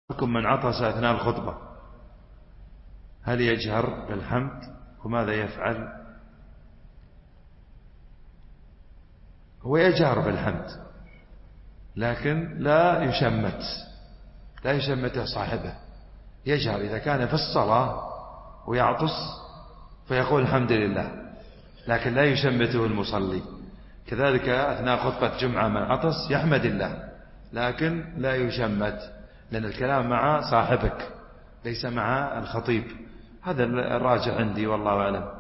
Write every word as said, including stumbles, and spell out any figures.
لكم من عطس أثناء الخطبة هل يجهر بالحمد وماذا يفعل؟ هو يجهر بالحمد لكن لا يشمت لا يشمته صاحبه، يجهر إذا كان في الصلاة ويعطس فيقول الحمد لله، لكن لا يشمته المصلي. كذلك أثناء خطبة جمعة من عطس يحمد الله لكن لا يشمت، لأن الكلام مع صاحبك ليس مع الخطيب. هذا الراجع عندي والله أعلم.